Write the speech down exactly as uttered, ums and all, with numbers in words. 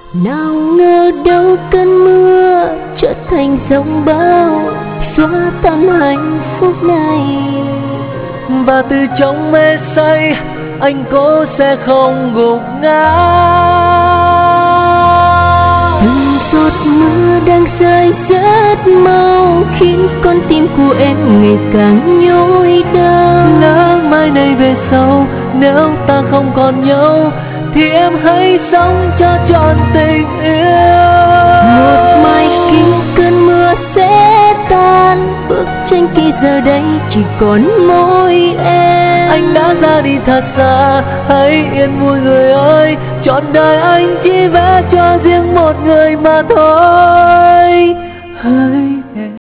Nào ngờ đâu cơn mưa trở thành giông bão, xóa tan hạnh phúc này. Và từ trong mê say anh cố sẽ không gục ngã. Từng giọt mưa đang rơi rất mau, khiến con tim của em ngày càng nhói đau. Lỡ mai này về sau nếu ta không còn nhau, thì em hãy sống cho trọn tình yêu. Một mai kia cơn mưa sẽ tan, bức tranh kia giờ đây chỉ còn mỗi em. Anh đã ra đi thật xa, hãy yên vui người ơi, trọn đời anh chỉ vẽ cho riêng một người mà thôi. Hỡi em.